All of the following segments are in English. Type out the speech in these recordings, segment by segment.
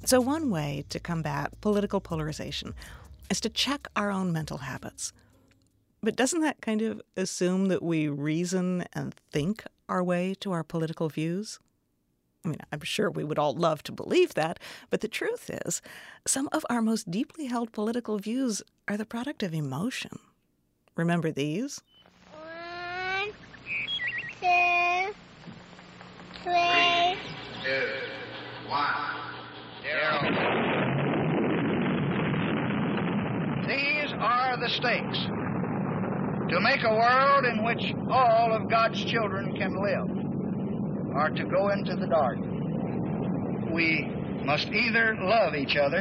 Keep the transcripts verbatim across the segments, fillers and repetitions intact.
So one way to combat political polarization is to check our own mental habits. But doesn't that kind of assume that we reason and think our way to our political views? I mean, I'm sure we would all love to believe that, but the truth is, some of our most deeply held political views are the product of emotion. Remember these? One, two, three, two, one, zero. These are the stakes. To make a world in which all of God's children can live, or to go into the dark. We must either love each other,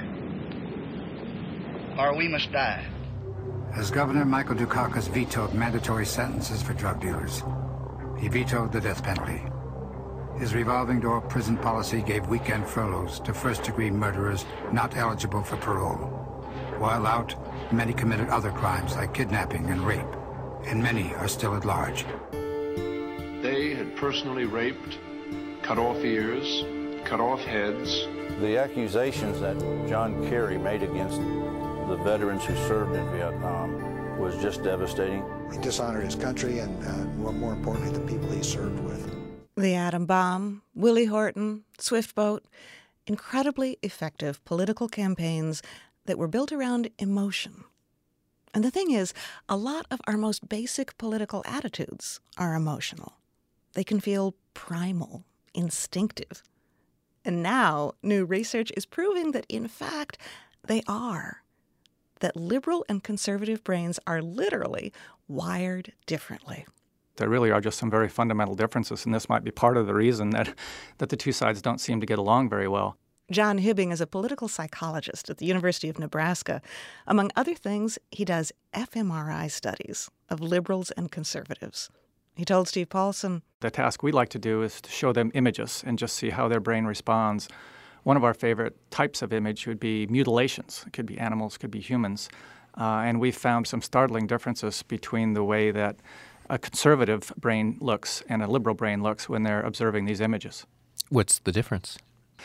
or we must die. As Governor Michael Dukakis vetoed mandatory sentences for drug dealers, he vetoed the death penalty. His revolving door prison policy gave weekend furloughs to first-degree murderers not eligible for parole. While out, many committed other crimes like kidnapping and rape, and many are still at large. They had personally raped, cut off ears, cut off heads. The accusations that John Kerry made against the veterans who served in Vietnam was just devastating. He dishonored his country and, uh, more, more importantly, the people he served with. The atom bomb, Willie Horton, Swift Boat, incredibly effective political campaigns that were built around emotion. And the thing is, a lot of our most basic political attitudes are emotional. They can feel primal, instinctive. And now, new research is proving that, in fact, they are. That liberal and conservative brains are literally wired differently. There really are just some very fundamental differences, and this might be part of the reason that, that the two sides don't seem to get along very well. John Hibbing is a political psychologist at the University of Nebraska. Among other things, he does fMRI studies of liberals and conservatives. He told Steve Paulson, the task we like to do is to show them images and just see how their brain responds. One of our favorite types of image would be mutilations. It could be animals, could be humans. Uh, and we've found some startling differences between the way that a conservative brain looks and a liberal brain looks when they're observing these images. What's the difference?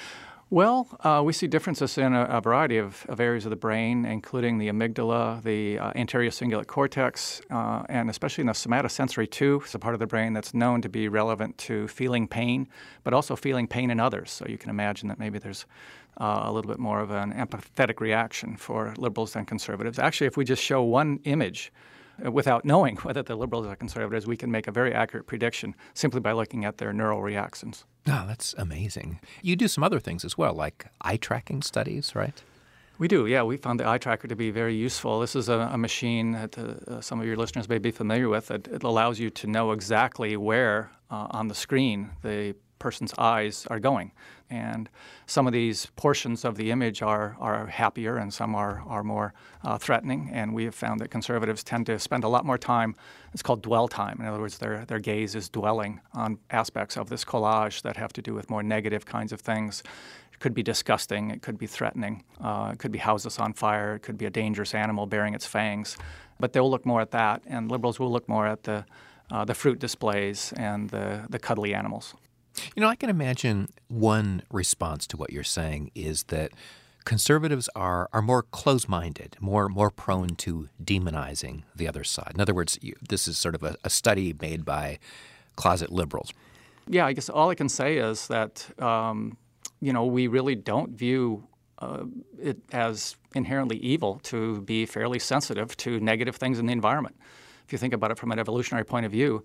Well, uh, we see differences in a, a variety of, of areas of the brain, including the amygdala, the uh, anterior cingulate cortex, uh, and especially in the somatosensory two. It's a part of the brain that's known to be relevant to feeling pain, but also feeling pain in others. So you can imagine that maybe there's uh, a little bit more of an empathetic reaction for liberals than conservatives. Actually, if we just show one image without knowing whether the liberals or conservatives, we can make a very accurate prediction simply by looking at their neural reactions. Oh, that's amazing. You do some other things as well, like eye tracking studies, right? We do, yeah. We found the eye tracker to be very useful. This is a, a machine that uh, some of your listeners may be familiar with. It, it allows you to know exactly where uh, on the screen the person's eyes are going. And some of these portions of the image are, are happier and some are, are more uh, threatening. And we have found that conservatives tend to spend a lot more time. It's called dwell time. In other words, their, their gaze is dwelling on aspects of this collage that have to do with more negative kinds of things. It could be disgusting. It could be threatening. Uh, it could be houses on fire. It could be a dangerous animal bearing its fangs. But they'll look more at that, and liberals will look more at the, uh, the fruit displays and the, the cuddly animals. You know, I can imagine one response to what you're saying is that conservatives are are more close-minded, more more prone to demonizing the other side. In other words, you, this is sort of a, a study made by closet liberals. Yeah, I guess all I can say is that, um, you know, we really don't view uh, it as inherently evil to be fairly sensitive to negative things in the environment. If you think about it from an evolutionary point of view,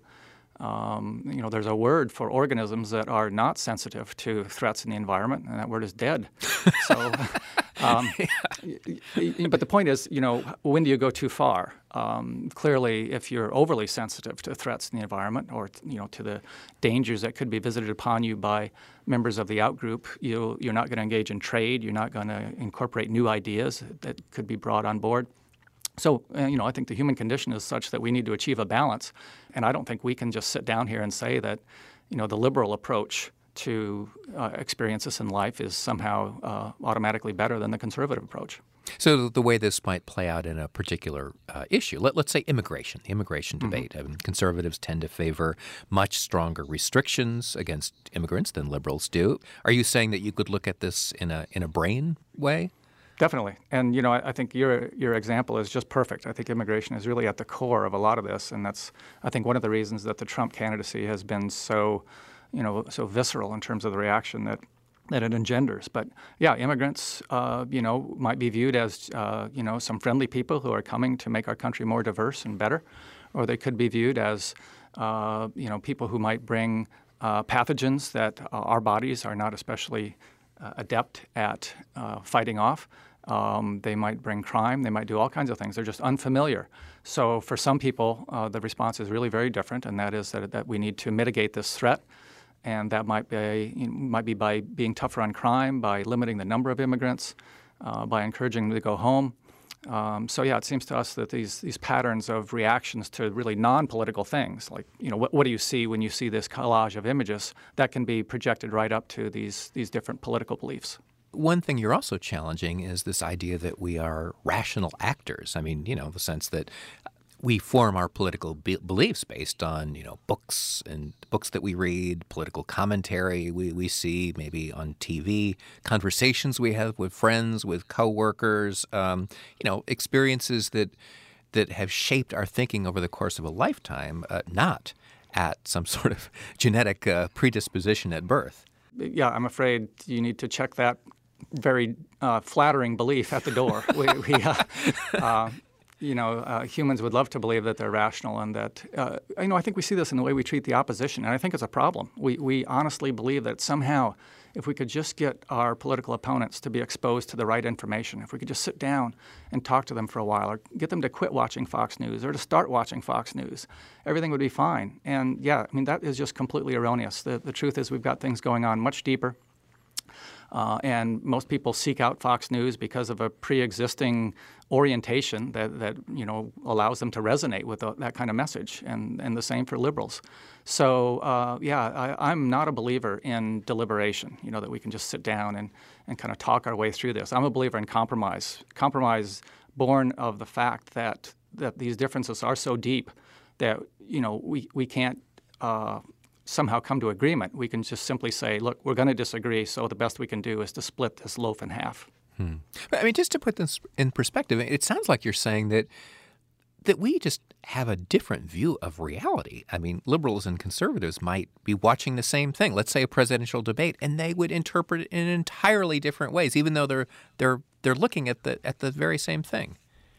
Um, you know, there's a word for organisms that are not sensitive to threats in the environment, and that word is dead. So, um, but the point is, you know, when do you go too far? Um, clearly, if you're overly sensitive to threats in the environment or, you know, to the dangers that could be visited upon you by members of the outgroup, you, you're not going to engage in trade. You're not going to incorporate new ideas that could be brought on board. So, uh, you know, I think the human condition is such that we need to achieve a balance. And I don't think we can just sit down here and say that, you know, the liberal approach to uh, experience this in life is somehow uh, automatically better than the conservative approach. So the way this might play out in a particular uh, issue, let, let's say immigration, the immigration debate. Mm-hmm. I mean, conservatives tend to favor much stronger restrictions against immigrants than liberals do. Are you saying that you could look at this in a in a brain way? Definitely. And, you know, I, I think your your example is just perfect. I think immigration is really at the core of a lot of this. And that's, I think, one of the reasons that the Trump candidacy has been so, you know, so visceral in terms of the reaction that that it engenders. But yeah, immigrants, uh, you know, might be viewed as, uh, you know, some friendly people who are coming to make our country more diverse and better, or they could be viewed as, uh, you know, people who might bring uh, pathogens that uh, our bodies are not especially uh, adept at uh, fighting off. Um, they might bring crime. They might do all kinds of things. They're just unfamiliar. So for some people, uh, the response is really very different, and that is that, that we need to mitigate this threat. And that might be you know, might be by being tougher on crime, by limiting the number of immigrants, uh, by encouraging them to go home. Um, so yeah, it seems to us that these these patterns of reactions to really non-political things, like you know, what, what do you see when you see this collage of images, that can be projected right up to these these different political beliefs. One thing you're also challenging is this idea that we are rational actors. I mean, you know, the sense that we form our political be- beliefs based on, you know, books and books that we read, political commentary we, we see maybe on T V, conversations we have with friends, with coworkers, um, you know, experiences that that have shaped our thinking over the course of a lifetime, uh, not at some sort of genetic uh, predisposition at birth. Yeah, I'm afraid you need to check that very uh, flattering belief at the door. we, we uh, uh, You know, uh, humans would love to believe that they're rational and that, uh, you know, I think we see this in the way we treat the opposition, and I think it's a problem. We we honestly believe that somehow if we could just get our political opponents to be exposed to the right information, if we could just sit down and talk to them for a while or get them to quit watching Fox News or to start watching Fox News, everything would be fine. And, yeah, I mean, that is just completely erroneous. The, the truth is we've got things going on much deeper. Uh, and most people seek out Fox News because of a pre-existing orientation that, that you know allows them to resonate with the, that kind of message, and, and the same for liberals. So uh, yeah, I, I'm not a believer in deliberation. You know that we can just sit down and, and kind of talk our way through this. I'm a believer in compromise. Compromise born of the fact that that these differences are so deep that you know we we can't. Uh, somehow come to agreement. We can just simply say, look, we're going to disagree, so the best we can do is to split this loaf in half. Hmm. I mean, just to put this in perspective, it sounds like you're saying that that we just have a different view of reality. I mean, liberals and conservatives might be watching the same thing, let's say a presidential debate, and they would interpret it in entirely different ways, even though they're they're they're looking at the at the very same thing.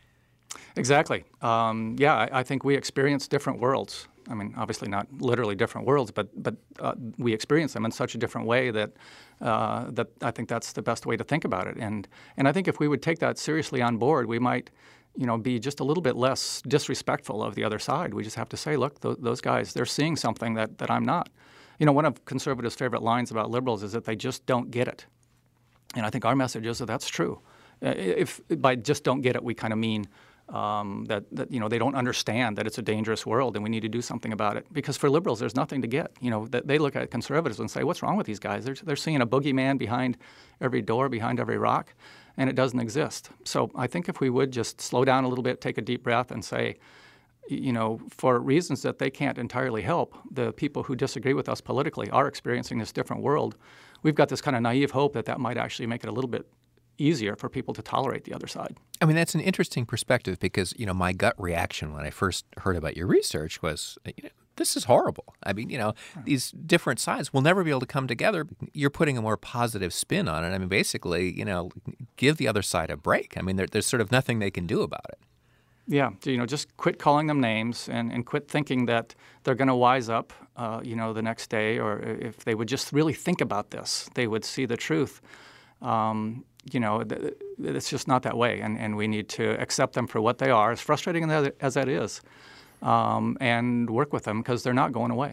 Exactly. Um, yeah, I, I think we experience different worlds. I mean, obviously not literally different worlds, but but uh, we experience them in such a different way that uh, that I think that's the best way to think about it. And and I think if we would take that seriously on board, we might, you know, be just a little bit less disrespectful of the other side. We just have to say, look, th- those guys, they're seeing something that, that I'm not. You know, one of conservatives' favorite lines about liberals is that they just don't get it. And I think our message is that that's true. If by just don't get it, we kind of mean Um, that, that, you know, they don't understand that it's a dangerous world and we need to do something about it. Because for liberals, there's nothing to get. You know, that they look at conservatives and say, what's wrong with these guys? They're, they're seeing a boogeyman behind every door, behind every rock, and it doesn't exist. So I think if we would just slow down a little bit, take a deep breath and say, you know, for reasons that they can't entirely help, the people who disagree with us politically are experiencing this different world. We've got this kind of naive hope that that might actually make it a little bit easier for people to tolerate the other side. I mean, that's an interesting perspective because, you know, my gut reaction when I first heard about your research was, you know, this is horrible. I mean, you know, these different sides will never be able to come together. You're putting a more positive spin on it. I mean, basically, you know, give the other side a break. I mean, there, there's sort of nothing they can do about it. Yeah, you know, just quit calling them names and, and quit thinking that they're going to wise up, uh, you know, the next day, or if they would just really think about this, they would see the truth. Um, you know, th- it's just not that way, and, and we need to accept them for what they are, as frustrating as that is, um, and work with them because they're not going away.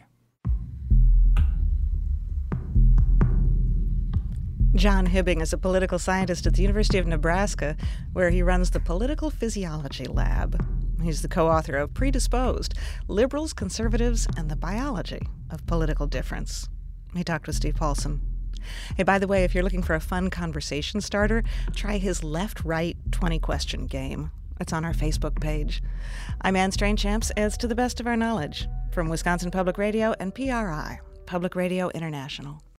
John Hibbing is a political scientist at the University of Nebraska, where he runs the Political Physiology Lab. He's the co-author of Predisposed: Liberals, Conservatives, and the Biology of Political Difference. He talked with Steve Paulson. Hey, by the way, if you're looking for a fun conversation starter, try his left-right twenty-question game. It's on our Facebook page. I'm Anne Strainchamps, as to the best of our knowledge, from Wisconsin Public Radio and P R I, Public Radio International.